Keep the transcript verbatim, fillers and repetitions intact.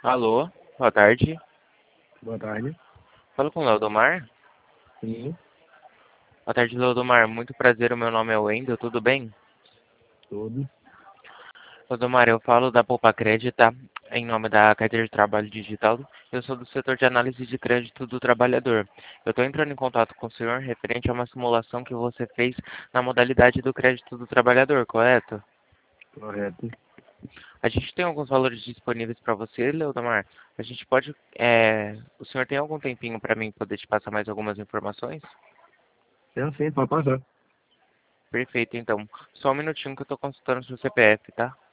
Alô, boa tarde. Boa tarde. Falo com o Leodomar. Sim, Boa tarde, Leodomar. Muito prazer, o meu nome é Wendel, tudo bem? tudo. Leodomar, eu falo da Poupa Crédito, tá? Em nome da carteira de trabalho digital. Eu sou do setor de análise de crédito do trabalhador. Eu estou entrando em contato com o senhor referente a uma simulação que você fez na modalidade do crédito do trabalhador, correto? Correto. A gente tem alguns valores disponíveis para você, Leodomar. A gente pode... é, O senhor tem algum tempinho para mim poder te passar mais algumas informações? Tem sim, pode passar. Perfeito, então. Só um minutinho que eu tô consultando o seu C P F, tá?